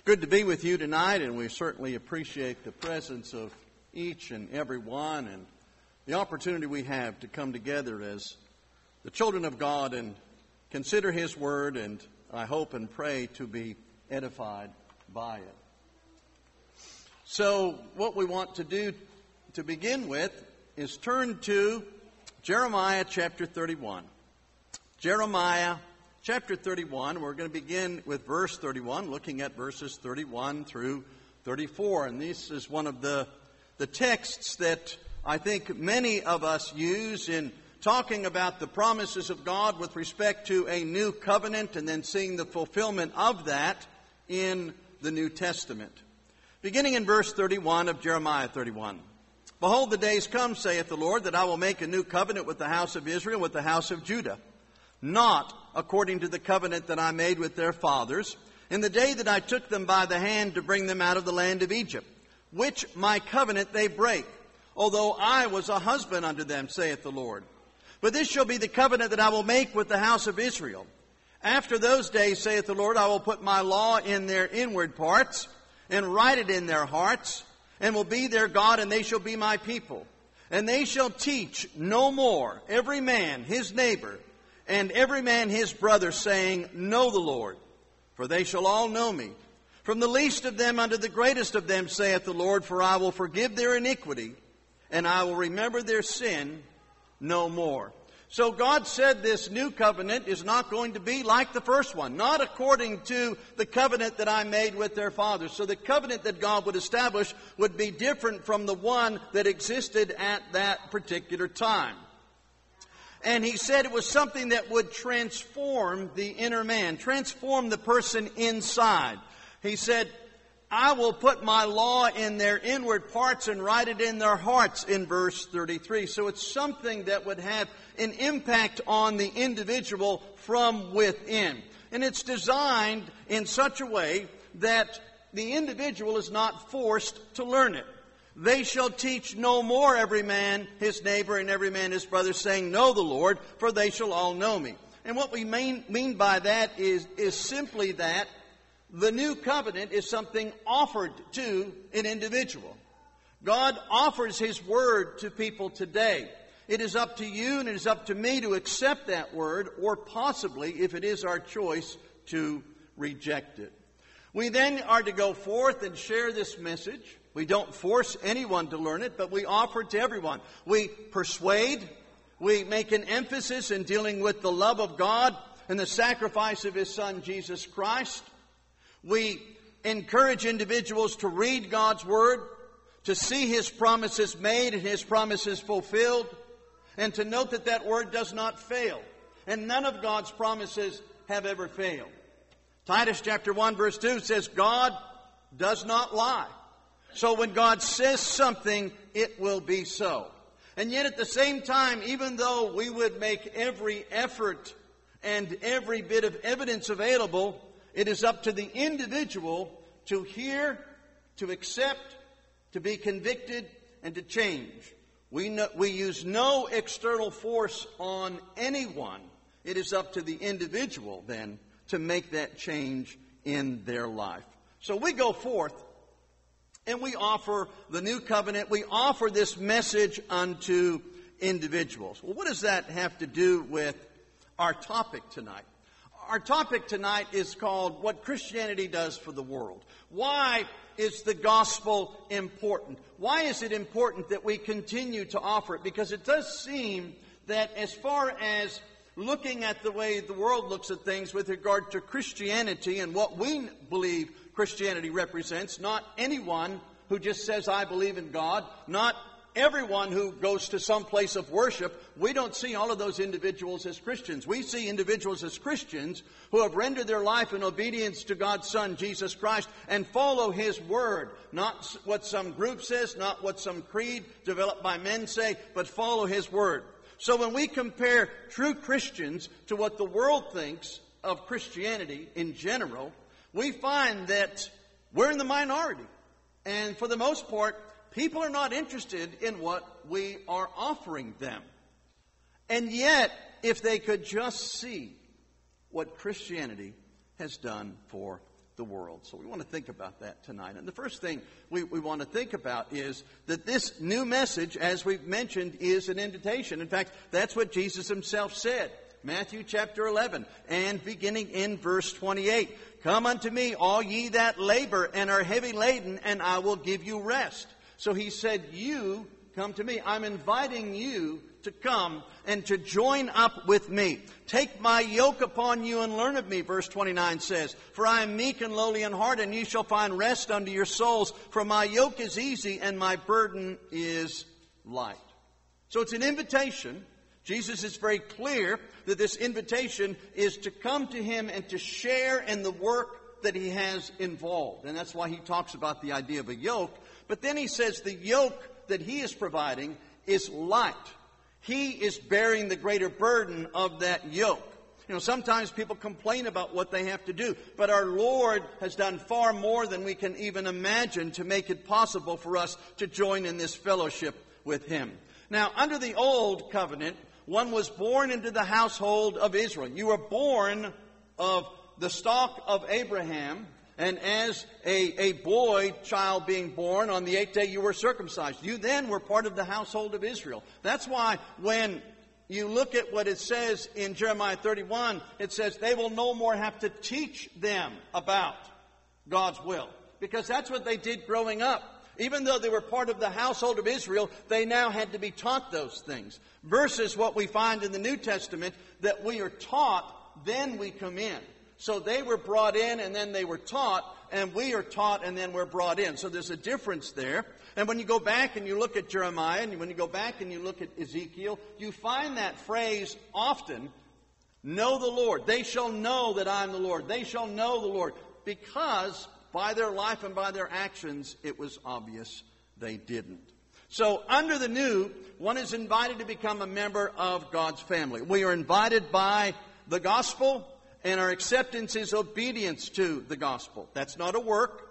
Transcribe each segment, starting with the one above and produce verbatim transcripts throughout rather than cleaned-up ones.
Good to be with you tonight, and we certainly appreciate the presence of each and every one and the opportunity we have to come together as the children of God and consider His Word, and I hope and pray to be edified by it. So what we want to do to begin with is turn to Jeremiah chapter thirty-one. Jeremiah chapter thirty-one, we're going to begin with verse thirty-one, looking at verses thirty-one through thirty-four. And this is one of the, the texts that I think many of us use in talking about the promises of God with respect to a new covenant and then seeing the fulfillment of that in the New Testament. Beginning in verse thirty-one of Jeremiah thirty-one. Behold, the days come, saith the Lord, that I will make a new covenant with the house of Israel, with the house of Judah. Not according to the covenant that I made with their fathers, in the day that I took them by the hand to bring them out of the land of Egypt, which my covenant they break, although I was a husband unto them, saith the Lord. But this shall be the covenant that I will make with the house of Israel. After those days, saith the Lord, I will put my law in their inward parts, and write it in their hearts, and will be their God, and they shall be my people. And they shall teach no more every man his neighbor, and every man his brother, saying, Know the Lord, for they shall all know me. From the least of them unto the greatest of them, saith the Lord, for I will forgive their iniquity, and I will remember their sin no more. So God said this new covenant is not going to be like the first one, not according to the covenant that I made with their fathers. So the covenant that God would establish would be different from the one that existed at that particular time. And he said it was something that would transform the inner man, transform the person inside. He said, I will put my law in their inward parts and write it in their hearts, in verse thirty-three. So it's something that would have an impact on the individual from within. And it's designed in such a way that the individual is not forced to learn it. They shall teach no more every man his neighbor and every man his brother, saying, Know the Lord, for they shall all know me. And what we mean, mean by that is, is simply that the new covenant is something offered to an individual. God offers His Word to people today. It is up to you and it is up to me to accept that Word, or possibly, if it is our choice, to reject it. We then are to go forth and share this message. We don't force anyone to learn it, but we offer it to everyone. We persuade. We make an emphasis in dealing with the love of God and the sacrifice of His Son, Jesus Christ. We encourage individuals to read God's Word, to see His promises made and His promises fulfilled, and to note that that Word does not fail. And none of God's promises have ever failed. Titus chapter one verse two says, God does not lie. So when God says something, it will be so. And yet at the same time, even though we would make every effort and every bit of evidence available, it is up to the individual to hear, to accept, to be convicted, and to change. We, no, we use no external force on anyone. It is up to the individual then to make that change in their life. So we go forth and we offer the new covenant. We offer this message unto individuals. Well, what does that have to do with our topic tonight? Our topic tonight is called What Christianity Does for the World. Why is the gospel important? Why is it important that we continue to offer it? Because it does seem that as far as looking at the way the world looks at things with regard to Christianity and what we believe Christianity represents, not anyone who just says, I believe in God, not everyone who goes to some place of worship. We don't see all of those individuals as Christians. We see individuals as Christians who have rendered their life in obedience to God's Son, Jesus Christ, and follow His Word. Not what some group says, not what some creed developed by men say, but follow His Word. So when we compare true Christians to what the world thinks of Christianity in general, we find that we're in the minority. And for the most part, people are not interested in what we are offering them. And yet, if they could just see what Christianity has done for the world. So we want to think about that tonight. And the first thing we, we want to think about is that this new message, as we've mentioned, is an invitation. In fact, that's what Jesus himself said. Matthew chapter eleven, and beginning in verse twenty-eight. Come unto me, all ye that labor and are heavy laden, and I will give you rest. So he said, you come to me. I'm inviting you to come and to join up with me. Take my yoke upon you and learn of me, verse twenty-nine says. For I am meek and lowly in heart, and ye shall find rest unto your souls. For my yoke is easy and my burden is light. So it's an invitation. Jesus is very clear that this invitation is to come to him and to share in the work that he has involved. And that's why he talks about the idea of a yoke. But then he says the yoke that he is providing is light. He is bearing the greater burden of that yoke. You know, sometimes people complain about what they have to do, but our Lord has done far more than we can even imagine to make it possible for us to join in this fellowship with him. Now, under the old covenant, one was born into the household of Israel. You were born of the stock of Abraham, and as a, a boy child being born, on the eighth day you were circumcised. You then were part of the household of Israel. That's why when you look at what it says in Jeremiah thirty-one, it says they will no more have to teach them about God's will. Because that's what they did growing up. Even though they were part of the household of Israel, they now had to be taught those things. Versus what we find in the New Testament, that we are taught, then we come in. So they were brought in and then they were taught, and we are taught and then we're brought in. So there's a difference there. And when you go back and you look at Jeremiah, and when you go back and you look at Ezekiel, you find that phrase often, know the Lord. They shall know that I'm the Lord. They shall know the Lord. Because by their life and by their actions, it was obvious they didn't. So under the new, one is invited to become a member of God's family. We are invited by the gospel, and our acceptance is obedience to the gospel. That's not a work.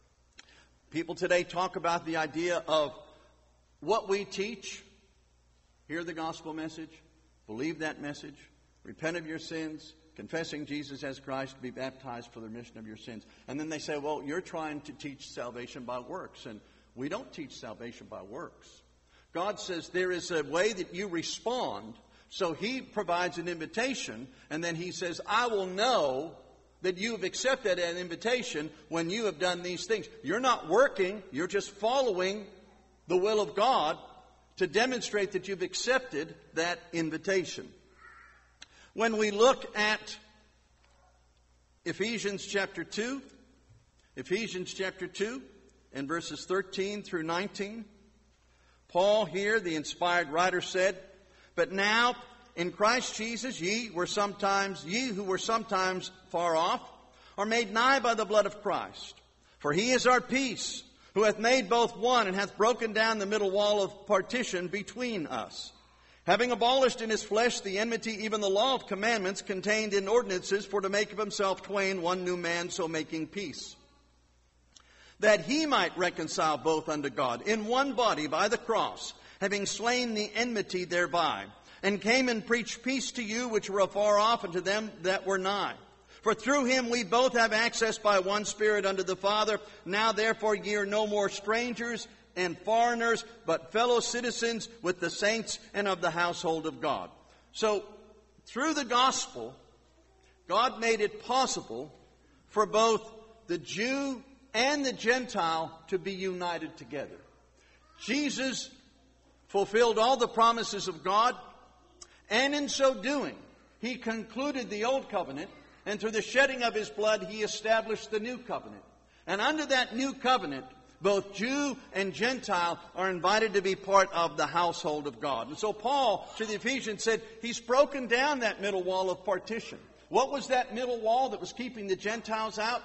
People today talk about the idea of what we teach. Hear the gospel message, believe that message, repent of your sins, confessing Jesus as Christ, be baptized for the remission of your sins. And then they say, well, you're trying to teach salvation by works. And we don't teach salvation by works. God says there is a way that you respond. So he provides an invitation, and then he says, I will know that you have accepted an invitation when you have done these things. You're not working, you're just following the will of God to demonstrate that you've accepted that invitation. When we look at Ephesians chapter two, Ephesians chapter two, and verses thirteen through nineteen, Paul here, the inspired writer, said, but now in Christ Jesus ye were sometimes, ye who were sometimes far off, are made nigh by the blood of Christ. For he is our peace, who hath made both one, and hath broken down the middle wall of partition between us, having abolished in his flesh the enmity, even the law of commandments contained in ordinances, for to make of himself twain one new man, so making peace, that he might reconcile both unto God in one body by the cross, having slain the enmity thereby, and came and preached peace to you which were afar off, and to them that were nigh. For through him we both have access by one Spirit unto the Father. Now therefore ye are no more strangers and foreigners, but fellow citizens with the saints and of the household of God. So, through the gospel, God made it possible for both the Jew and the Gentile to be united together. Jesus fulfilled all the promises of God, and in so doing, he concluded the old covenant, and through the shedding of his blood, he established the new covenant. And under that new covenant, both Jew and Gentile are invited to be part of the household of God. And so Paul to the Ephesians said, he's broken down that middle wall of partition. What was that middle wall that was keeping the Gentiles out?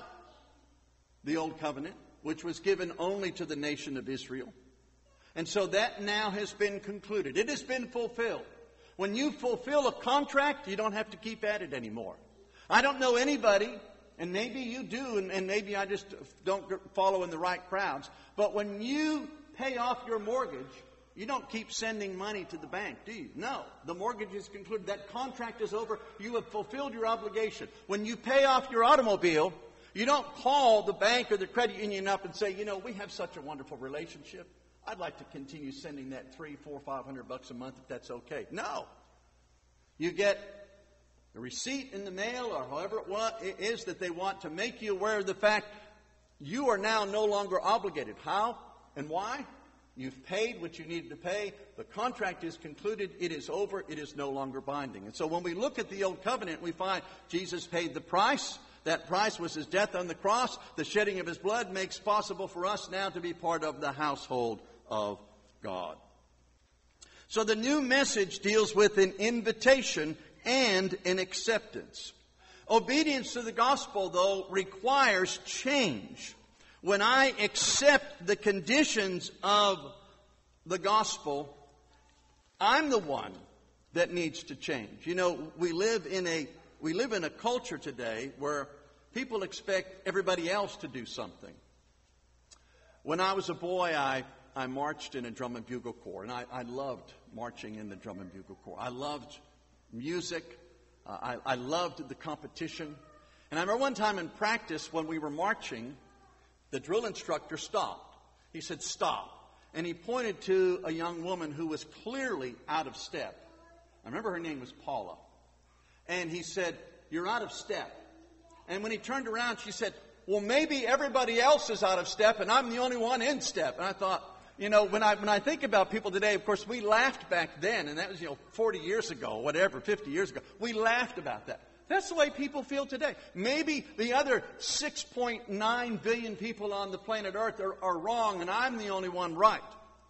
The old covenant, which was given only to the nation of Israel. And so that now has been concluded. It has been fulfilled. When you fulfill a contract, you don't have to keep at it anymore. I don't know anybody, and maybe you do, and, and maybe I just don't follow in the right crowds, but when you pay off your mortgage, you don't keep sending money to the bank, do you? No. The mortgage is concluded. That contract is over. You have fulfilled your obligation. When you pay off your automobile, You don't call the bank or the credit union up and say, you know, we have such a wonderful relationship. I'd like to continue sending that three, four, five hundred bucks a month if that's okay. No. You get a receipt in the mail or however it is that they want to make you aware of the fact you are now no longer obligated. How and why? You've paid what you needed to pay. The contract is concluded. It is over. It is no longer binding. And so when we look at the Old Covenant, we find Jesus paid the price. That price was his death on the cross. The shedding of his blood makes possible for us now to be part of the household of God. So the new message deals with an invitation and an acceptance. Obedience to the gospel, though, requires change. When I accept the conditions of the gospel, I'm the one that needs to change. You know, we live in a we live in a culture today where people expect everybody else to do something. When I was a boy, I, I marched in a drum and bugle corps, and I, I loved marching in the drum and bugle corps. I loved music. Uh, I, I loved the competition. And I remember one time in practice when we were marching, the drill instructor stopped. He said, "Stop." And he pointed to a young woman who was clearly out of step. I remember her name was Paula. And he said, "You're out of step." And when he turned around, she said, "Well, maybe everybody else is out of step and I'm the only one in step." And I thought, you know, when I when I think about people today, of course, we laughed back then, and that was, you know, forty years ago, whatever, fifty years ago. We laughed about that. That's the way people feel today. Maybe the other six point nine billion people on the planet Earth are, are wrong, and I'm the only one right.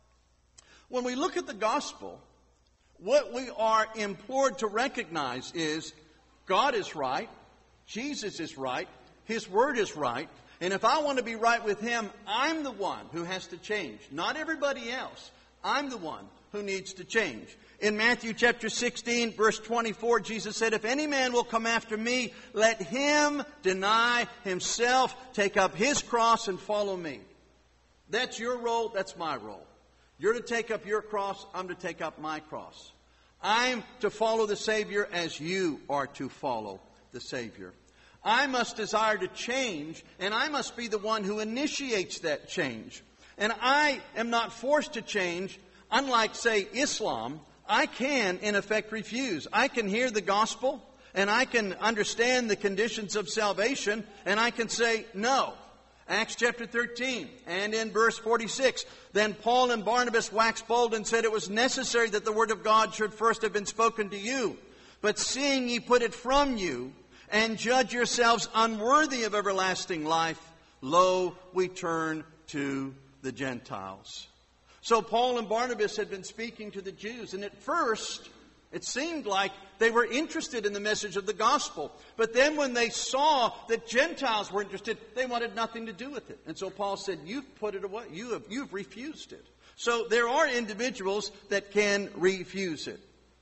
When we look at the gospel, what we are implored to recognize is God is right, Jesus is right, His Word is right, and if I want to be right with Him, I'm the one who has to change. Not everybody else. I'm the one who needs to change. In Matthew chapter sixteen, verse twenty-four, Jesus said, "If any man will come after me, let him deny himself, take up his cross, and follow me." That's your role. That's my role. You're to take up your cross. I'm to take up my cross. I'm to follow the Savior as you are to follow the Savior. I must desire to change, and I must be the one who initiates that change. And I am not forced to change. Unlike, say, Islam, I can, in effect, refuse. I can hear the gospel, and I can understand the conditions of salvation, and I can say no. Acts chapter thirteen, and in verse forty-six, "Then Paul and Barnabas waxed bold and said, it was necessary that the word of God should first have been spoken to you. But seeing ye put it from you, and judge yourselves unworthy of everlasting life, lo, we turn to the Gentiles." So Paul and Barnabas had been speaking to the Jews, and at first it seemed like they were interested in the message of the gospel. But then when they saw that Gentiles were interested, they wanted nothing to do with it. And so Paul said, "You've put it away. You have, you've refused it." So there are individuals that can refuse it.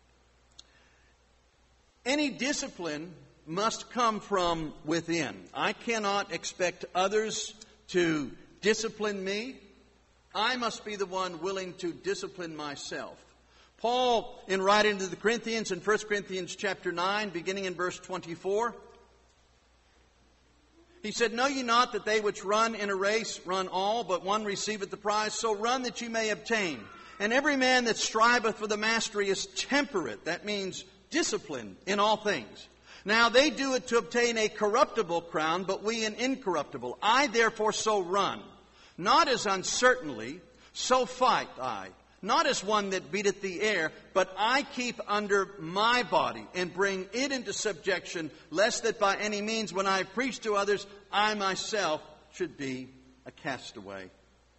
Any discipline must come from within. I cannot expect others to discipline me. I must be the one willing to discipline myself. Paul, in writing to the Corinthians in First Corinthians chapter nine, beginning in verse twenty-four, he said, "Know ye not that they which run in a race run all, but one receiveth the prize? So run that ye may obtain. And every man that striveth for the mastery is temperate." That means disciplined in all things. "Now they do it to obtain a corruptible crown, but we an incorruptible. I therefore so run. Not as uncertainly, so fight I. Not as one that beateth the air, but I keep under my body, and bring it into subjection, lest that by any means, when I preach to others, I myself should be a castaway."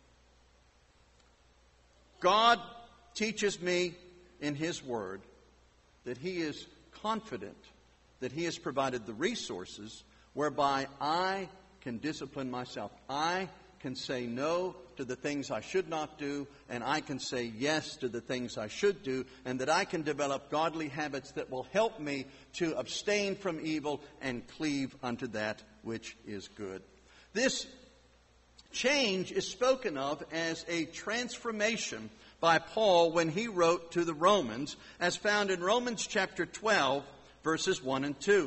God teaches me in His Word that He is confident that He has provided the resources whereby I can discipline myself. I can say no to the things I should not do, and I can say yes to the things I should do, and that I can develop godly habits that will help me to abstain from evil and cleave unto that which is good. This change is spoken of as a transformation by Paul when he wrote to the Romans, as found in Romans chapter twelve, verses one and two.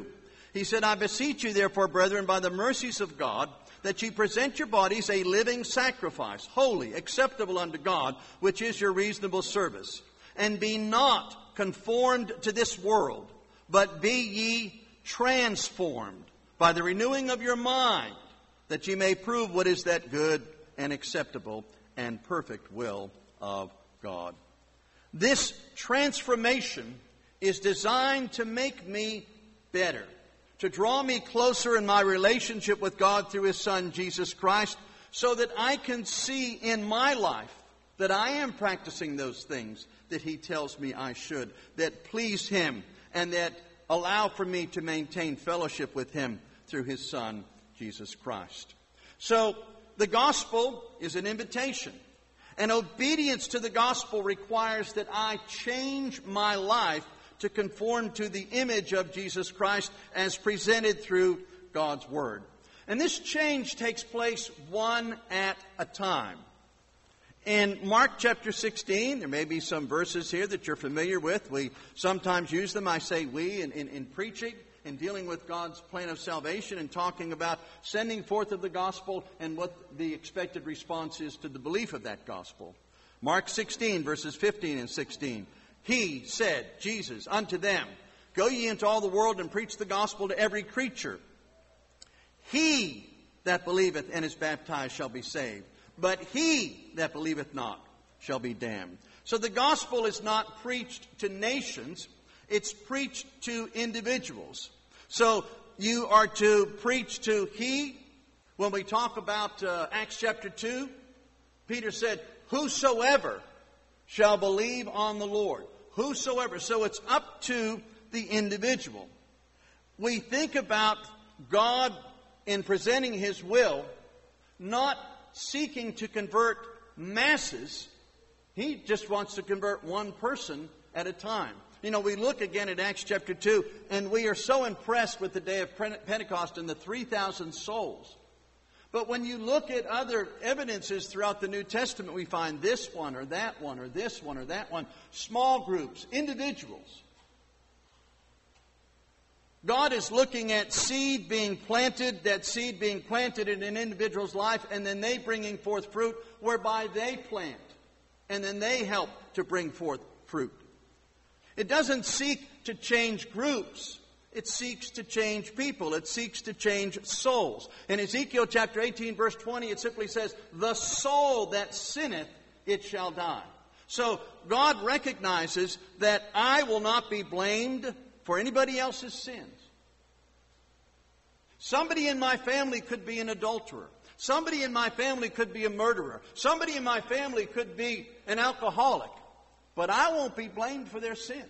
He said, I beseech you, therefore, brethren, by the mercies of God, that ye present your bodies a living sacrifice, holy, acceptable unto God, which is your reasonable service. And be not conformed to this world, but be ye transformed by the renewing of your mind, that ye may prove what is that good and acceptable and perfect will of God. This transformation is designed to make me better, to draw me closer in my relationship with God through His Son, Jesus Christ, so that I can see in my life that I am practicing those things that He tells me I should, that please Him, and that allow for me to maintain fellowship with Him through His Son, Jesus Christ. So, the gospel is an invitation. And obedience to the gospel requires that I change my life to conform to the image of Jesus Christ as presented through God's Word. And this change takes place one at a time. In Mark chapter sixteen, there may be some verses here that you're familiar with. We sometimes use them. I say we in, in, in preaching, in dealing with God's plan of salvation, and talking about sending forth of the gospel and what the expected response is to the belief of that gospel. Mark sixteen, verses fifteen and sixteen. He said, Jesus, unto them, Go ye into all the world and preach the gospel to every creature. He that believeth and is baptized shall be saved, but he that believeth not shall be damned. So the gospel is not preached to nations, it's preached to individuals. So you are to preach to he. When we talk about uh, Acts chapter two, Peter said, Whosoever shall believe on the Lord. Whosoever. So it's up to the individual. We think about God in presenting His will, not seeking to convert masses. He just wants to convert one person at a time. You know, we look again at Acts chapter two, and we are so impressed with the day of Pentecost and the three thousand souls. But when you look at other evidences throughout the New Testament, we find this one or that one or this one or that one. Small groups, individuals. God is looking at seed being planted, that seed being planted in an individual's life, and then they bringing forth fruit, whereby they plant, and then they help to bring forth fruit. It doesn't seek to change groups. It seeks to change people. It seeks to change souls. In Ezekiel chapter eighteen, verse twenty, it simply says, The soul that sinneth, it shall die. So God recognizes that I will not be blamed for anybody else's sins. Somebody in my family could be an adulterer. Somebody in my family could be a murderer. Somebody in my family could be an alcoholic. But I won't be blamed for their sins.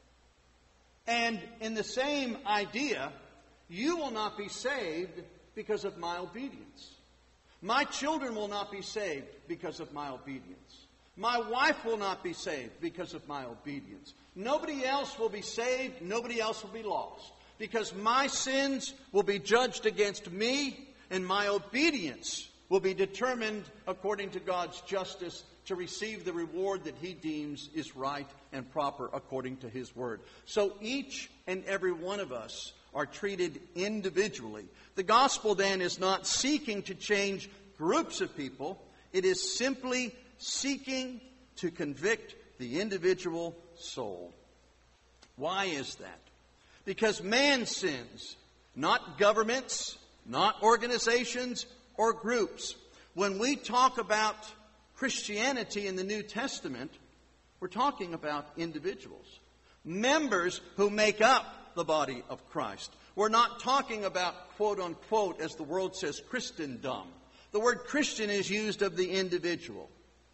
And in the same idea, you will not be saved because of my obedience. My children will not be saved because of my obedience. My wife will not be saved because of my obedience. Nobody else will be saved. Nobody else will be lost. Because my sins will be judged against me, and my obedience will be determined according to God's justice to receive the reward that He deems is right and proper according to His Word. So each and every one of us are treated individually. The gospel then is not seeking to change groups of people. It is simply seeking to convict the individual soul. Why is that? Because man sins, not governments, not organizations or groups. When we talk about Christianity in the New Testament, we're talking about individuals, members who make up the body of Christ. We're not talking about, quote unquote, as the world says, Christendom. The word Christian is used of the individual.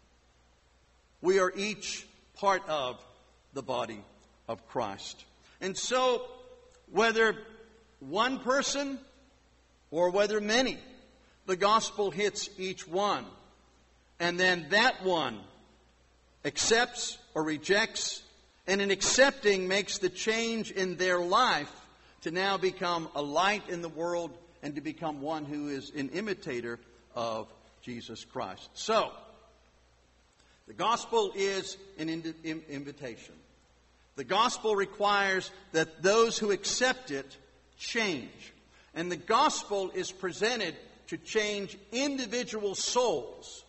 We are each part of the body of Christ. And so, whether one person or whether many, the gospel hits each one. And then that one accepts or rejects, and in accepting makes the change in their life to now become a light in the world and to become one who is an imitator of Jesus Christ. So, the gospel is an invitation. The gospel requires that those who accept it change. And the gospel is presented to change individual souls.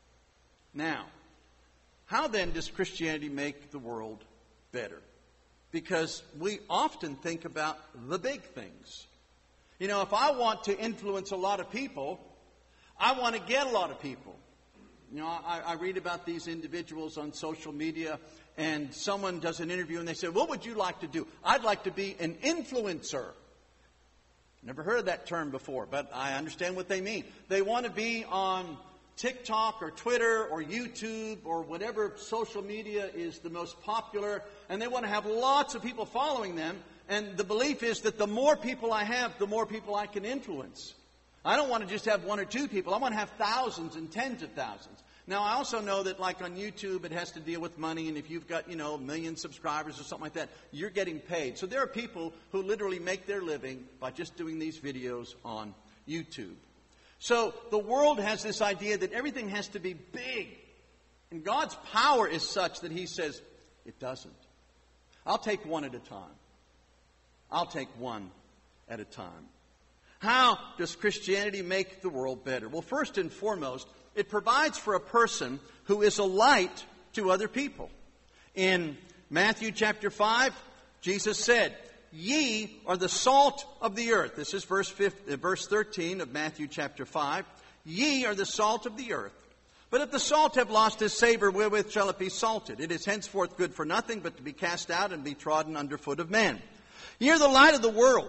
Now, how then does Christianity make the world better? Because we often think about the big things. You know, if I want to influence a lot of people, I want to get a lot of people. You know, I, I read about these individuals on social media, and someone does an interview and they say, what would you like to do? I'd like to be an influencer. Never heard of that term before, but I understand what they mean. They want to be on TikTok or Twitter or YouTube or whatever social media is the most popular, and they want to have lots of people following them, and the belief is that the more people I have, the more people I can influence. I don't want to just have one or two people. I want to have thousands and tens of thousands. Now, I also know that, like on YouTube, it has to deal with money, and if you've got, you know, a million subscribers or something like that, you're getting paid. So there are people who literally make their living by just doing these videos on YouTube. So the world has this idea that everything has to be big. And God's power is such that He says, it doesn't. I'll take one at a time. I'll take one at a time. How does Christianity make the world better? Well, first and foremost, it provides for a person who is a light to other people. In Matthew chapter five, Jesus said, ye are the salt of the earth. This is verse fifteen, verse thirteen of Matthew chapter five. Ye are the salt of the earth. But if the salt have lost his savor, wherewith shall it be salted? It is henceforth good for nothing, but to be cast out and be trodden under foot of men. Ye are the light of the world.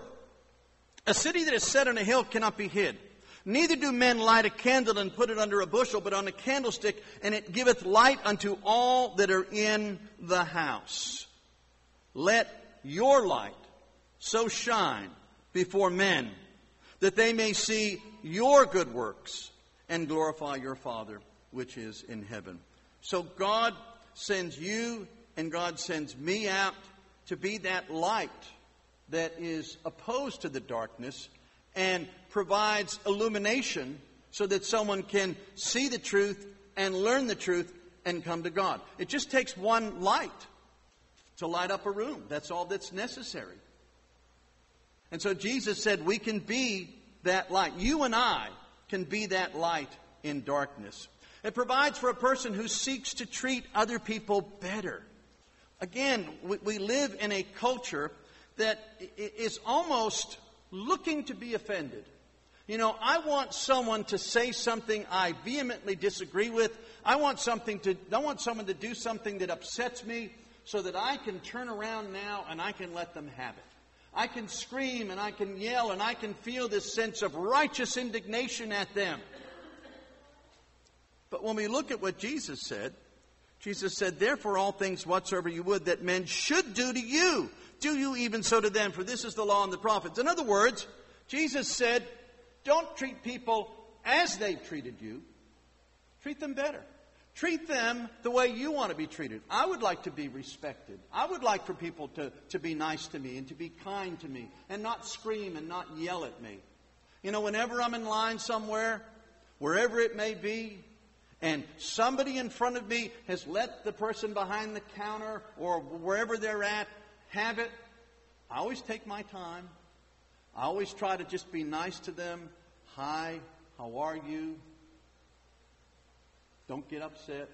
A city that is set on a hill cannot be hid. Neither do men light a candle and put it under a bushel, but on a candlestick, and it giveth light unto all that are in the house. Let your light so shine before men, that they may see your good works and glorify your Father which is in heaven. So God sends you and God sends me out to be that light that is opposed to the darkness and provides illumination so that someone can see the truth and learn the truth and come to God. It just takes one light to light up a room. That's all that's necessary. And so Jesus said we can be that light. You and I can be that light in darkness. It provides for a person who seeks to treat other people better. Again, we, we live in a culture that is almost looking to be offended. You know, I want someone to say something I vehemently disagree with. I want something to, I want someone to do something that upsets me so that I can turn around now and I can let them have it. I can scream and I can yell and I can feel this sense of righteous indignation at them. But when we look at what Jesus said, Jesus said, therefore all things whatsoever you would that men should do to you, do you even so to them, for this is the law and the prophets. In other words, Jesus said, don't treat people as they've treated you. Treat them better. Treat them the way you want to be treated. I would like to be respected. I would like for people to, to be nice to me and to be kind to me and not scream and not yell at me. You know, whenever I'm in line somewhere, wherever it may be, and somebody in front of me has let the person behind the counter or wherever they're at have it, I always take my time. I always try to just be nice to them. Hi, how are you? Don't get upset.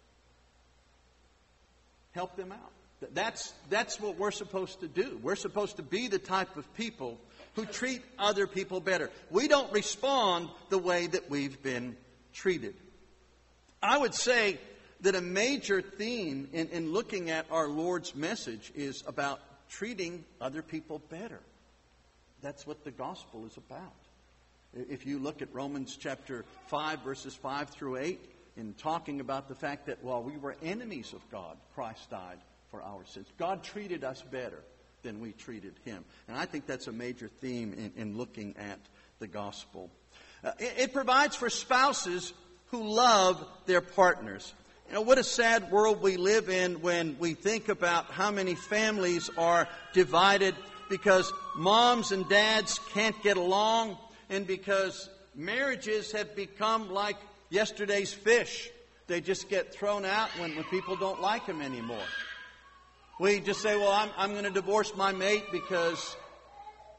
Help them out. That's, that's what we're supposed to do. We're supposed to be the type of people who treat other people better. We don't respond the way that we've been treated. I would say that a major theme in, in looking at our Lord's message is about treating other people better. That's what the gospel is about. If you look at Romans chapter five, verses five through eight, in talking about the fact that while we were enemies of God, Christ died for our sins. God treated us better than we treated Him. And I think that's a major theme in, in looking at the gospel. Uh, it, it provides for spouses who love their partners. You know, what a sad world we live in when we think about how many families are divided because moms and dads can't get along and because marriages have become like yesterday's fish. They just get thrown out when, when people don't like them anymore. We just say, well, I'm, I'm going to divorce my mate because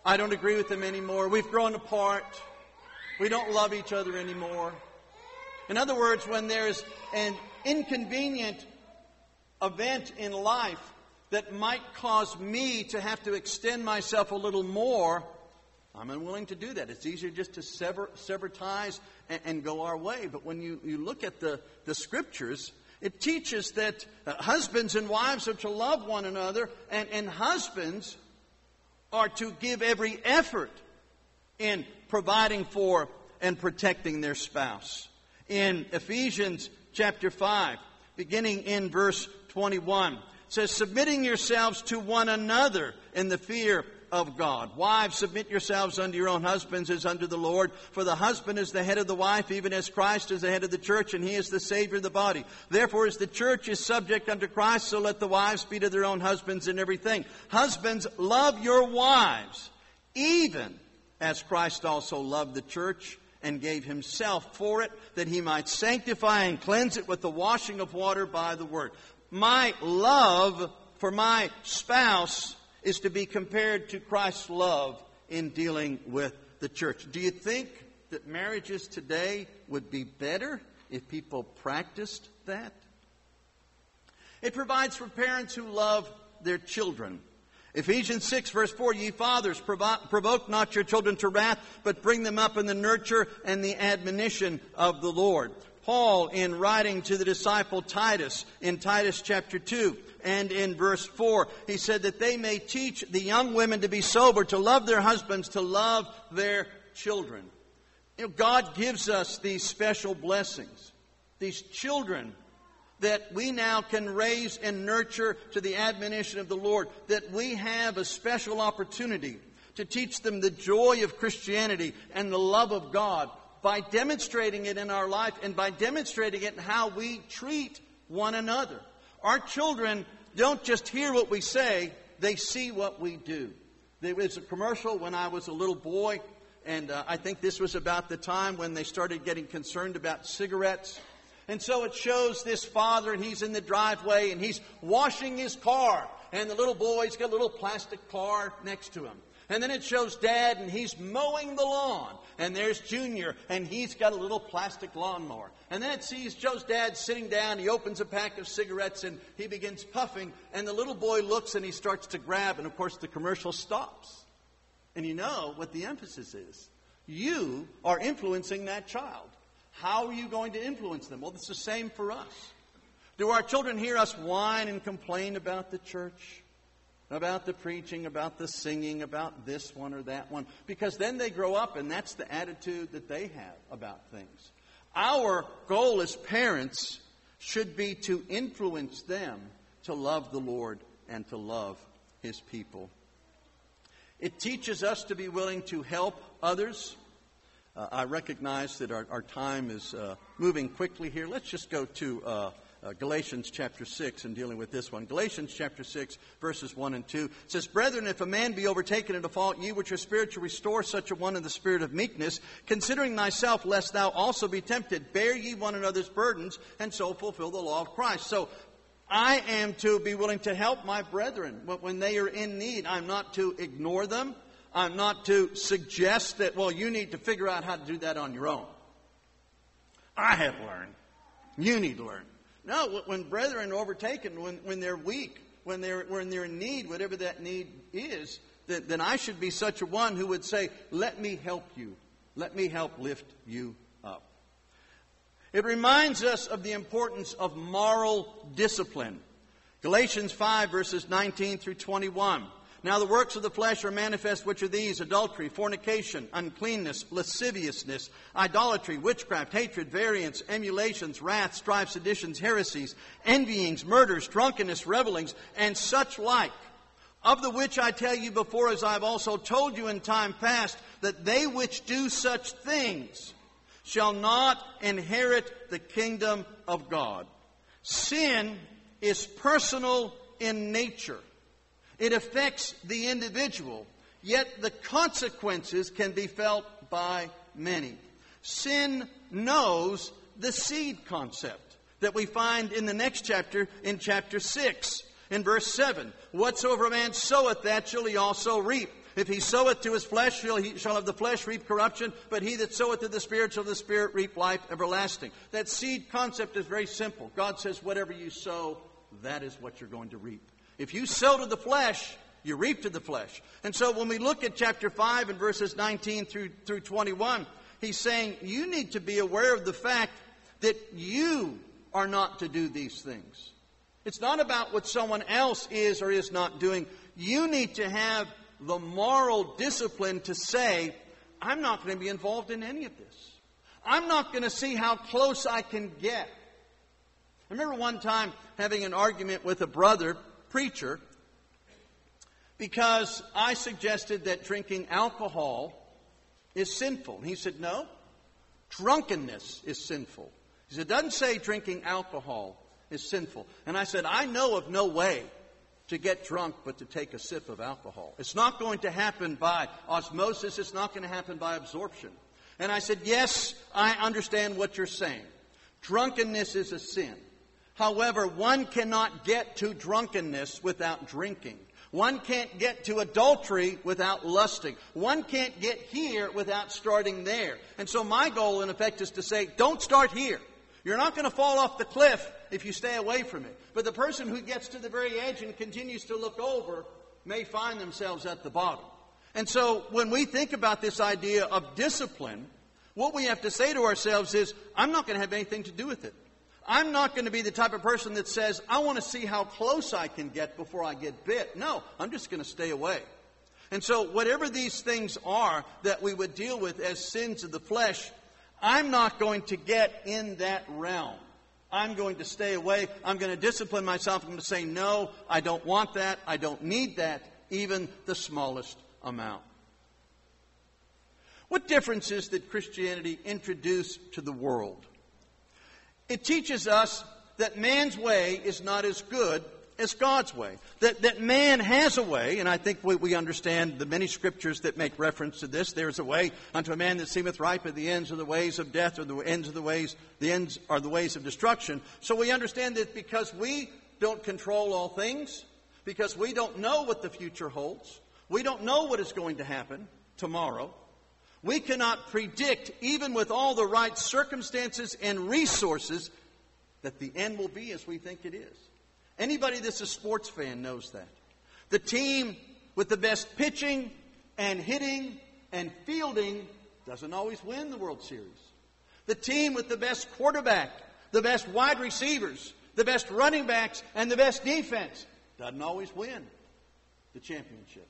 I don't agree with them anymore. We've grown apart. We don't love each other anymore. In other words, when there's an inconvenient event in life that might cause me to have to extend myself a little more, I'm unwilling to do that. It's easier just to sever, sever ties and, and go our way. But when you, you look at the, the Scriptures, it teaches that uh, husbands and wives are to love one another, and, and husbands are to give every effort in providing for and protecting their spouse. In Ephesians chapter five, beginning in verse twenty-one, it says, submitting yourselves to one another in the fear of God. Wives, submit yourselves unto your own husbands as unto the Lord. For the husband is the head of the wife, even as Christ is the head of the church, and he is the Savior of the body. Therefore, as the church is subject unto Christ, so let the wives be to their own husbands in everything. Husbands, love your wives, even as Christ also loved the church and gave himself for it, that he might sanctify and cleanse it with the washing of water by the word. My love for my spouse is to be compared to Christ's love in dealing with the church. Do you think that marriages today would be better if people practiced that? It provides for parents who love their children. Ephesians six, verse four, ye fathers, provo- provoke not your children to wrath, but bring them up in the nurture and the admonition of the Lord. Paul, in writing to the disciple Titus, in Titus chapter two, and in verse four, he said that they may teach the young women to be sober, to love their husbands, to love their children. You know, God gives us these special blessings, these children that we now can raise and nurture to the admonition of the Lord, that we have a special opportunity to teach them the joy of Christianity and the love of God by demonstrating it in our life and by demonstrating it in how we treat one another. Our children don't just hear what we say, they see what we do. There was a commercial when I was a little boy, and uh, I think this was about the time when they started getting concerned about cigarettes. And so it shows this father, and he's in the driveway, and he's washing his car. And the little boy's got a little plastic car next to him. And then it shows Dad, and he's mowing the lawn. And there's Junior, and he's got a little plastic lawnmower. And then it sees shows Dad sitting down. He opens a pack of cigarettes, and he begins puffing. And the little boy looks, and he starts to grab. And, of course, the commercial stops. And you know what the emphasis is. You are influencing that child. How are you going to influence them? Well, it's the same for us. Do our children hear us whine and complain about the church? About the preaching, about the singing, about this one or that one? Because then they grow up and that's the attitude that they have about things. Our goal as parents should be to influence them to love the Lord and to love His people. It teaches us to be willing to help others. Uh, I recognize that our, our time is uh, moving quickly here. Let's just go to uh, uh, Galatians chapter six and dealing with this one. Galatians chapter six, verses one and two. It says, Brethren, if a man be overtaken in a fault, ye which are spiritual, restore such a one in the spirit of meekness, considering thyself, lest thou also be tempted. Bear ye one another's burdens, and so fulfill the law of Christ. So I am to be willing to help my brethren when they are in need. I'm not to ignore them. I'm not to suggest that, well, you need to figure out how to do that on your own. I have learned. You need to learn. No, when brethren are overtaken, when, when they're weak, when they're, when they're in need, whatever that need is, then, then I should be such a one who would say, let me help you. Let me help lift you up. It reminds us of the importance of moral discipline. Galatians five, verses nineteen through twenty-one. Now the works of the flesh are manifest, which are these: adultery, fornication, uncleanness, lasciviousness, idolatry, witchcraft, hatred, variance, emulations, wrath, strife, seditions, heresies, envyings, murders, drunkenness, revellings, and such like. Of the which I tell you before, as I have also told you in time past, that they which do such things shall not inherit the kingdom of God. Sin is personal in nature. It affects the individual, yet the consequences can be felt by many. Sin knows the seed concept that we find in the next chapter, in chapter six, in verse seven. Whatsoever a man soweth, that shall he also reap. If he soweth to his flesh, shall he shall of the flesh reap corruption, but he that soweth to the Spirit shall of the Spirit reap life everlasting. That seed concept is very simple. God says whatever you sow, that is what you're going to reap. If you sow to the flesh, you reap to the flesh. And so when we look at chapter five and verses nineteen through, through twenty-one, he's saying you need to be aware of the fact that you are not to do these things. It's not about what someone else is or is not doing. You need to have the moral discipline to say, I'm not going to be involved in any of this. I'm not going to see how close I can get. I remember one time having an argument with a brother preacher because I suggested that drinking alcohol is sinful. And he said, no, drunkenness is sinful. He said, it doesn't say drinking alcohol is sinful. And I said, I know of no way to get drunk but to take a sip of alcohol. It's not going to happen by osmosis. It's not going to happen by absorption. And I said, yes, I understand what you're saying. Drunkenness is a sin. However, one cannot get to drunkenness without drinking. One can't get to adultery without lusting. One can't get here without starting there. And so my goal, in effect, is to say, don't start here. You're not going to fall off the cliff if you stay away from it. But the person who gets to the very edge and continues to look over may find themselves at the bottom. And so when we think about this idea of discipline, what we have to say to ourselves is, I'm not going to have anything to do with it. I'm not going to be the type of person that says, I want to see how close I can get before I get bit. No, I'm just going to stay away. And so whatever these things are that we would deal with as sins of the flesh, I'm not going to get in that realm. I'm going to stay away. I'm going to discipline myself. I'm going to say, no, I don't want that. I don't need that, even the smallest amount. What differences did Christianity introduce to the world? It teaches us that man's way is not as good as God's way. That, that man has a way, and I think we, we understand the many scriptures that make reference to this. There is a way unto a man that seemeth right, but the ends are the ways of death, or the ends of the ways, the ends are the ways of destruction. So we understand that because we don't control all things, because we don't know what the future holds, we don't know what is going to happen tomorrow, we cannot predict, even with all the right circumstances and resources, that the end will be as we think it is. Anybody that's a sports fan knows that. The team with the best pitching and hitting and fielding doesn't always win the World Series. The team with the best quarterback, the best wide receivers, the best running backs, and the best defense doesn't always win the championship.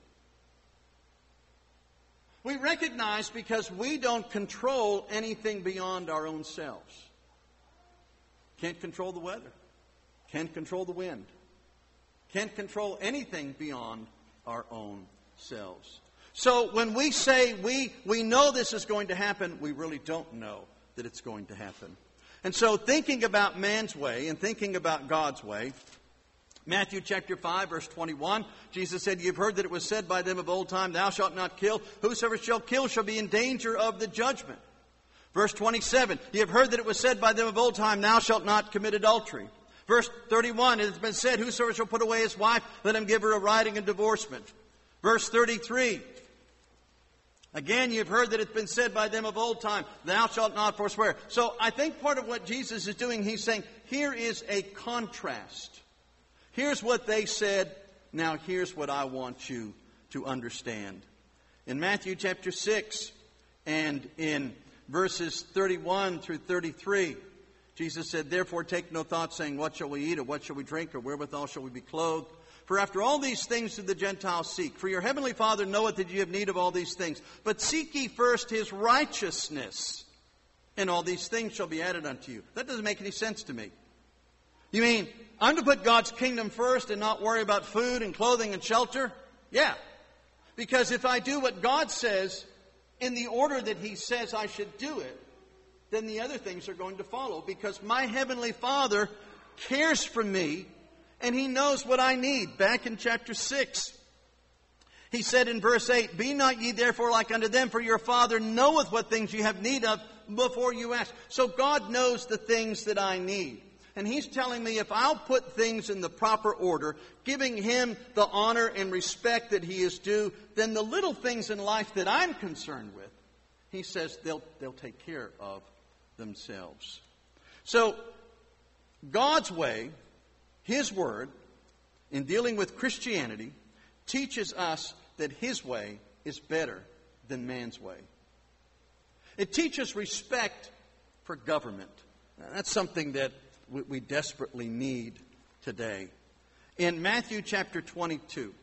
We recognize because we don't control anything beyond our own selves. Can't control the weather. Can't control the wind. Can't control anything beyond our own selves. So when we say we, we know this is going to happen, we really don't know that it's going to happen. And so thinking about man's way and thinking about God's way, Matthew chapter five, verse twenty-one, Jesus said, You've heard that it was said by them of old time, Thou shalt not kill. Whosoever shall kill shall be in danger of the judgment. Verse twenty-seven, You have heard that it was said by them of old time, Thou shalt not commit adultery. Verse thirty-one, It has been said, Whosoever shall put away his wife, let him give her a writing of divorcement. Verse thirty-three, Again, you've heard that it's been said by them of old time, Thou shalt not forswear. So I think part of what Jesus is doing, He's saying, here is a contrast. Here's what they said. Now here's what I want you to understand. In Matthew chapter six and in verses thirty-one through thirty-three, Jesus said, Therefore take no thought, saying, What shall we eat, or what shall we drink, or wherewithal shall we be clothed? For after all these things do the Gentiles seek. For your heavenly Father knoweth that ye have need of all these things. But seek ye first His righteousness, and all these things shall be added unto you. That doesn't make any sense to me. You mean, I'm to put God's kingdom first and not worry about food and clothing and shelter? Yeah. Because if I do what God says in the order that He says I should do it, then the other things are going to follow. Because my heavenly Father cares for me and He knows what I need. Back in chapter six, He said in verse eight, Be not ye therefore like unto them, for your Father knoweth what things ye have need of before you ask. So God knows the things that I need. And he's telling me if I'll put things in the proper order, giving him the honor and respect that he is due, then the little things in life that I'm concerned with, he says they'll, they'll take care of themselves. So, God's way, his word, in dealing with Christianity, teaches us that his way is better than man's way. It teaches respect for government. Now, that's something that we, we desperately need today. In Matthew chapter twenty-two,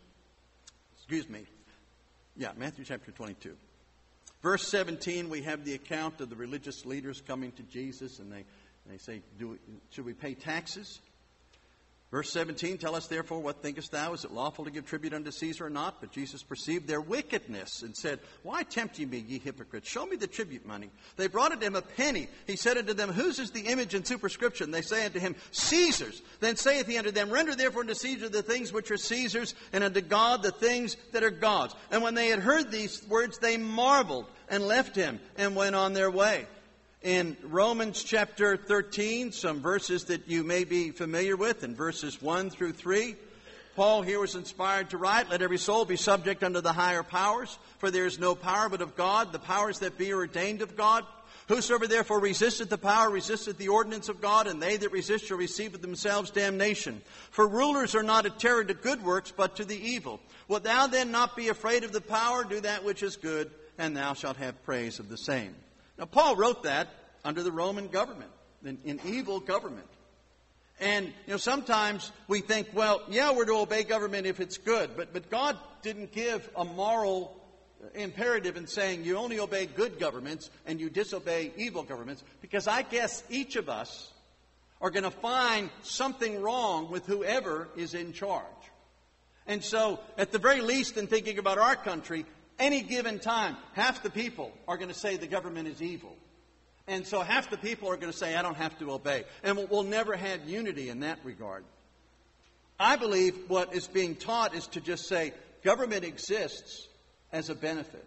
excuse me, yeah, Matthew chapter twenty-two, verse seventeen, we have the account of the religious leaders coming to Jesus, and they, they say, Do we, should we pay taxes? Verse seventeen, tell us therefore, what thinkest thou? Is it lawful to give tribute unto Caesar or not? But Jesus perceived their wickedness and said, Why tempt ye me, ye hypocrites? Show me the tribute money. They brought unto him a penny. He said unto them, Whose is the image and superscription? They say unto him, Caesar's. Then saith he unto them, Render therefore unto Caesar the things which are Caesar's, and unto God the things that are God's. And when they had heard these words, they marveled and left him and went on their way. In Romans chapter thirteen, some verses that you may be familiar with, in verses one through three, Paul here was inspired to write, Let every soul be subject unto the higher powers, for there is no power but of God, the powers that be are ordained of God. Whosoever therefore resisteth the power resisteth the ordinance of God, and they that resist shall receive of themselves damnation. For rulers are not a terror to good works, but to the evil. Wilt thou then not be afraid of the power? Do that which is good, and thou shalt have praise of the same. Now, Paul wrote that under the Roman government, an, an evil government. And, you know, sometimes we think, well, yeah, we're to obey government if it's good. But, but God didn't give a moral imperative in saying you only obey good governments and you disobey evil governments, because I guess each of us are going to find something wrong with whoever is in charge. And so, at the very least, in thinking about our country, any given time, half the people are going to say the government is evil. And so half the people are going to say, I don't have to obey. And we'll never have unity in that regard. I believe what is being taught is to just say, government exists as a benefit.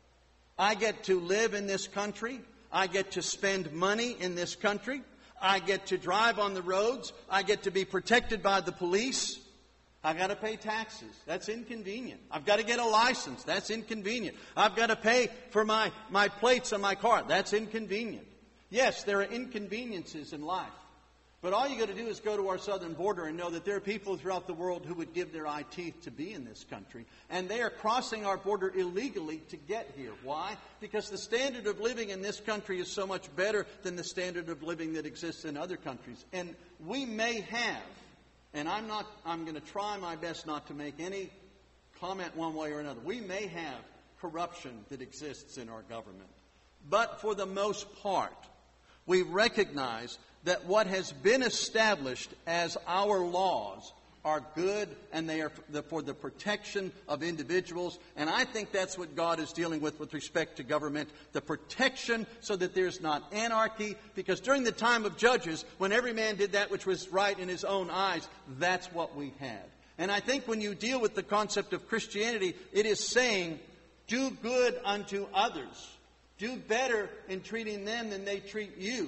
I get to live in this country. I get to spend money in this country. I get to drive on the roads. I get to be protected by the police. I've got to pay taxes. That's inconvenient. I've got to get a license. That's inconvenient. I've got to pay for my, my plates on my car. That's inconvenient. Yes, there are inconveniences in life. But all you got to do is go to our southern border and know that there are people throughout the world who would give their eye teeth to be in this country. And they are crossing our border illegally to get here. Why? Because the standard of living in this country is so much better than the standard of living that exists in other countries. And we may have, and I'm not, I'm going to try my best not to make any comment one way or another. We may have corruption that exists in our government. But for the most part, we recognize that what has been established as our laws are good, and they are for the protection of individuals. And I think that's what God is dealing with with respect to government, the protection so that there's not anarchy. Because during the time of Judges, when every man did that which was right in his own eyes, that's what we had. And I think when you deal with the concept of Christianity, it is saying, do good unto others. Do better in treating them than they treat you.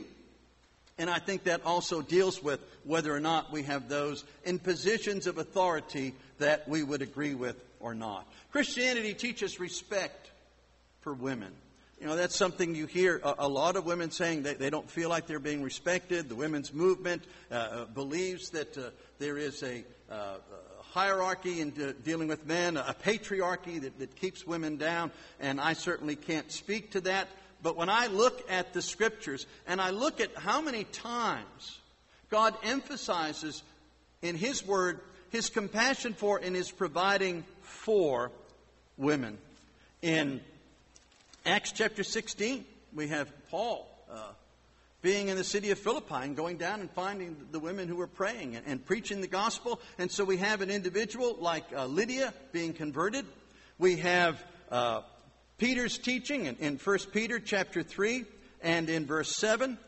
And I think that also deals with whether or not we have those in positions of authority that we would agree with or not. Christianity teaches respect for women. You know, that's something you hear a, a lot of women saying that they don't feel like they're being respected. The women's movement uh, believes that uh, there is a, uh, a hierarchy in de- dealing with men, a patriarchy that, that keeps women down, and I certainly can't speak to that. But when I look at the Scriptures and I look at how many times God emphasizes in His Word His compassion for and His providing for women. In Acts chapter sixteen, we have Paul uh, being in the city of Philippi and going down and finding the women who were praying and, and preaching the gospel. And so we have an individual like uh, Lydia being converted. We have Uh, Peter's teaching in, in First Peter chapter three and in verse seven.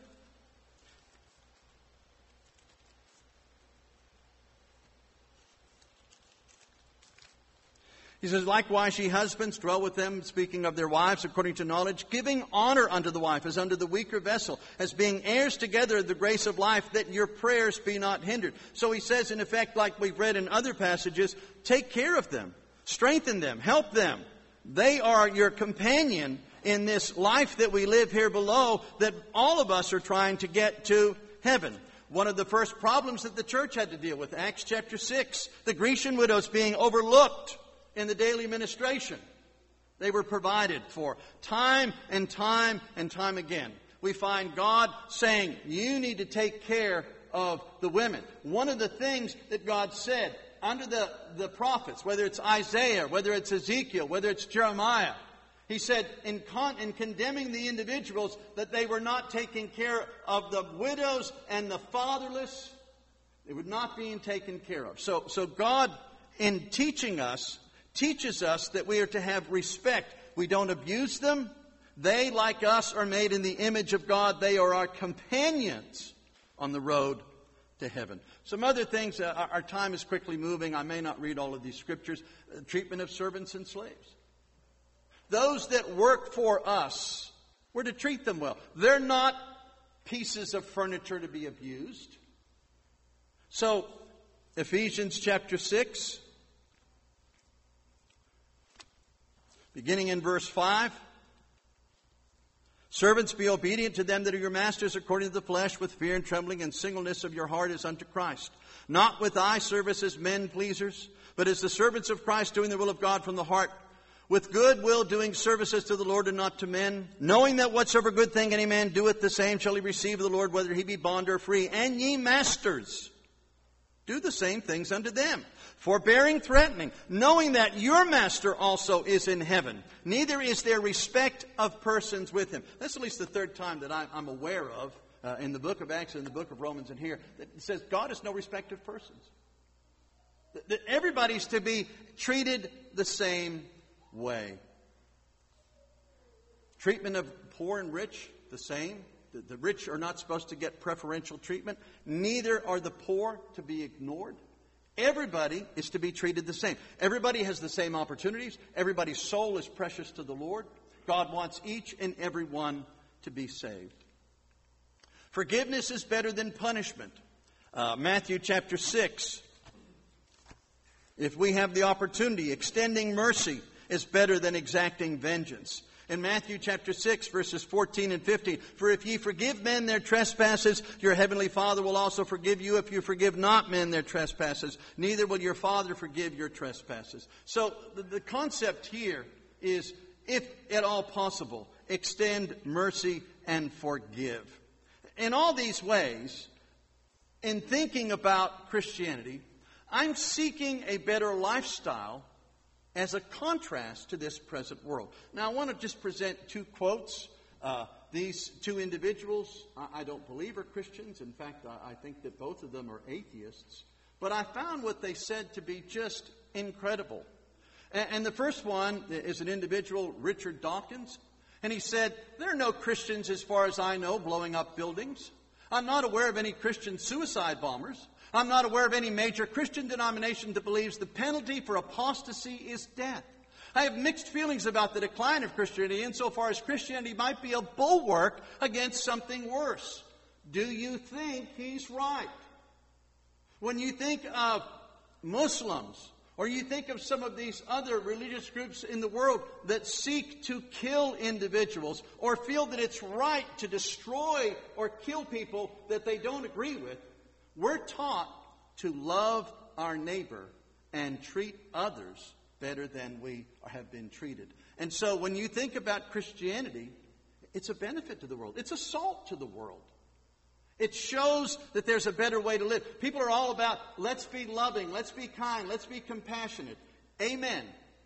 He says, likewise, ye husbands, dwell with them, speaking of their wives, according to knowledge, giving honor unto the wife as unto the weaker vessel, as being heirs together of the grace of life, that your prayers be not hindered. So he says, in effect, like we've read in other passages, take care of them, strengthen them, help them. They are your companion in this life that we live here below, that all of us are trying to get to heaven. One of the first problems that the church had to deal with, Acts chapter six, the Grecian widows being overlooked in the daily ministration. They were provided for time and time and time again. We find God saying, you need to take care of the women. One of the things that God said under the, the prophets, whether it's Isaiah, whether it's Ezekiel, whether it's Jeremiah, he said in, con- in condemning the individuals that they were not taking care of the widows and the fatherless. They were not being taken care of. So, so God, in teaching us, teaches us that we are to have respect. We don't abuse them. They, like us, are made in the image of God. They are our companions on the road to heaven. Some other things, uh, our time is quickly moving. I may not read all of these scriptures. Uh, treatment of servants and slaves. Those that work for us, we're to treat them well. They're not pieces of furniture to be abused. So, Ephesians chapter six, beginning in verse five. Servants, be obedient to them that are your masters according to the flesh, with fear and trembling and singleness of your heart as unto Christ. Not with eye service as men pleasers, but as the servants of Christ, doing the will of God from the heart, with good will doing services to the Lord and not to men, knowing that whatsoever good thing any man doeth, the same shall he receive of the Lord, whether he be bond or free. And ye masters, do the same things unto them, forbearing, threatening, knowing that your master also is in heaven. Neither is there respect of persons with him. That's at least the third time that I'm aware of uh, in the book of Acts and in the book of Romans and here, that it says God is no respect of persons. That, that everybody's to be treated the same way. Treatment of poor and rich, the same. The, the rich are not supposed to get preferential treatment. Neither are the poor to be ignored. Everybody is to be treated the same. Everybody has the same opportunities. Everybody's soul is precious to the Lord. God wants each and every one to be saved. Forgiveness is better than punishment. Uh, Matthew chapter six. If we have the opportunity, extending mercy is better than exacting vengeance. In Matthew chapter six, verses fourteen and fifteen, for if ye forgive men their trespasses, your heavenly Father will also forgive you. If you forgive not men their trespasses, neither will your Father forgive your trespasses. So the, the concept here is, if at all possible, extend mercy and forgive. In all these ways, in thinking about Christianity, I'm seeking a better lifestyle as a contrast to this present world. Now, I want to just present two quotes. Uh, these two individuals, I, I don't believe are Christians. In fact, I, I think that both of them are atheists. But I found what they said to be just incredible. And, and the first one is an individual, Richard Dawkins. And he said, there are no Christians, as far as I know, blowing up buildings. I'm not aware of any Christian suicide bombers. I'm not aware of any major Christian denomination that believes the penalty for apostasy is death. I have mixed feelings about the decline of Christianity insofar as Christianity might be a bulwark against something worse. Do you think he's right? When you think of Muslims, or you think of some of these other religious groups in the world that seek to kill individuals, or feel that it's right to destroy or kill people that they don't agree with, we're taught to love our neighbor and treat others better than we have been treated. And so when you think about Christianity, it's a benefit to the world. It's a salt to the world. It shows that there's a better way to live. People are all about, let's be loving, let's be kind, let's be compassionate. Amen.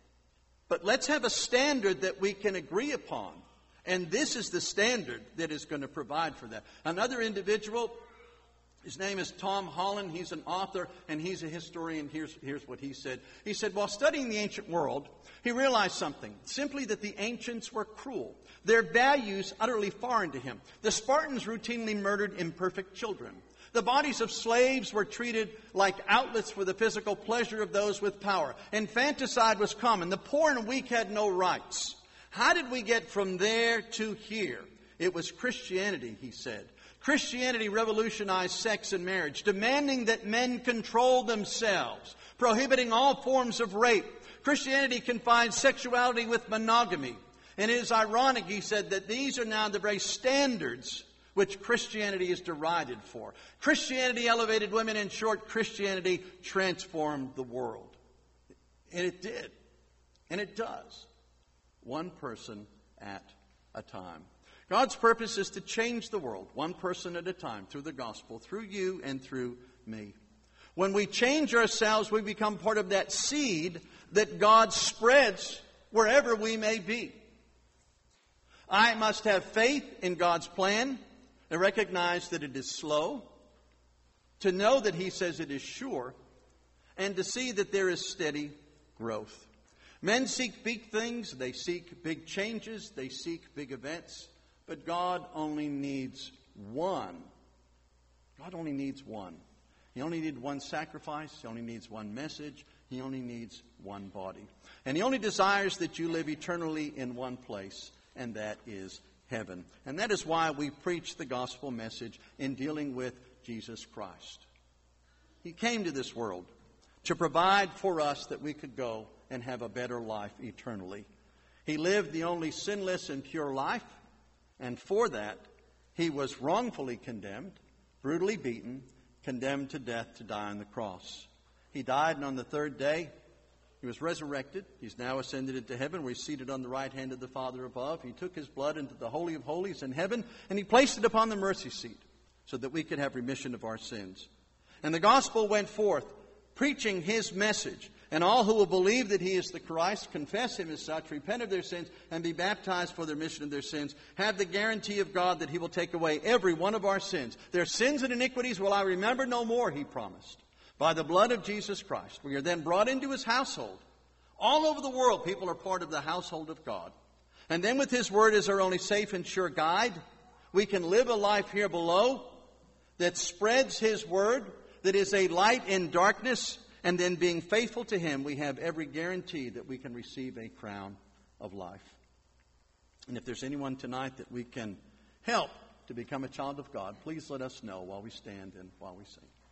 But let's have a standard that we can agree upon. And this is the standard that is going to provide for that. Another individual, his name is Tom Holland. He's an author and he's a historian. Here's, here's what he said. He said, while studying the ancient world, he realized something. Simply that the ancients were cruel. Their values utterly foreign to him. The Spartans routinely murdered imperfect children. The bodies of slaves were treated like outlets for the physical pleasure of those with power. Infanticide was common. The poor and weak had no rights. How did we get from there to here? It was Christianity, he said. Christianity revolutionized sex and marriage, demanding that men control themselves, prohibiting all forms of rape. Christianity confined sexuality with monogamy. And it is ironic, he said, that these are now the very standards which Christianity is derided for. Christianity elevated women. In short, Christianity transformed the world. And it did. And it does. One person at a time. God's purpose is to change the world, one person at a time, through the gospel, through you and through me. When we change ourselves, we become part of that seed that God spreads wherever we may be. I must have faith in God's plan and recognize that it is slow, to know that He says it is sure, and to see that there is steady growth. Men seek big things, they seek big changes, they seek big events, but God only needs one. God only needs one. He only needs one sacrifice, He only needs one message, He only needs one body. And He only desires that you live eternally in one place, and that is heaven. And that is why we preach the gospel message in dealing with Jesus Christ. He came to this world to provide for us that we could go and have a better life eternally. He lived the only sinless and pure life, and for that He was wrongfully condemned, brutally beaten, condemned to death to die on the cross. He died, and on the third day He was resurrected. He's now ascended into heaven, where He's seated on the right hand of the Father above. He took His blood into the Holy of Holies in heaven, and He placed it upon the mercy seat so that we could have remission of our sins. And the gospel went forth, preaching His message. And all who will believe that He is the Christ, confess Him as such, repent of their sins, and be baptized for the remission of their sins, have the guarantee of God that He will take away every one of our sins. Their sins and iniquities will I remember no more, He promised. By the blood of Jesus Christ, we are then brought into His household. All over the world, people are part of the household of God. And then with His Word as our only safe and sure guide, we can live a life here below that spreads His Word, that is a light in darkness, and then being faithful to Him, we have every guarantee that we can receive a crown of life. And if there's anyone tonight that we can help to become a child of God, please let us know while we stand and while we sing.